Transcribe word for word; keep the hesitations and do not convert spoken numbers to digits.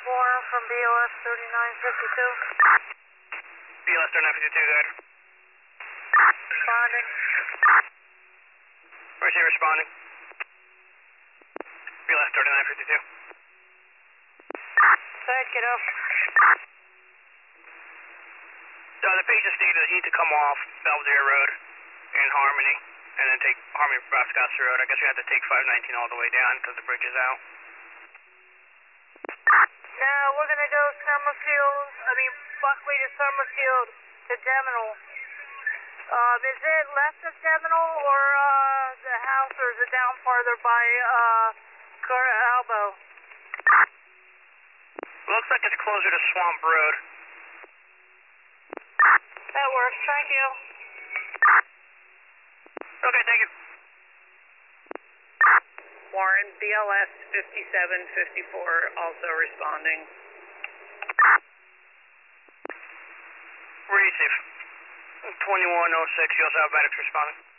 Warren from B L S thirty-nine fifty-two. B L S thirty-nine fifty-two, go ahead. Responding. Where's he responding? B L S thirty-nine fifty-two. Go ahead, kiddo. So the patient stated that you need to come off Belvedere Road in Harmony and then take Harmony Brascasser Road. I guess we have to take five nineteen all the way down because the bridge is out. Now we're going to go Summerfield, I mean Buckley to Summerfield to Geminal. Um, is it left of Geminal or uh, the house, or is it down farther by uh, Car- Albo? Looks like it's closer to Swamp Road. That works, thank you. Okay, thank you. Warren, B L S fifty-seven fifty-four, also responding. Receive. twenty-one oh six, you also have medics responding.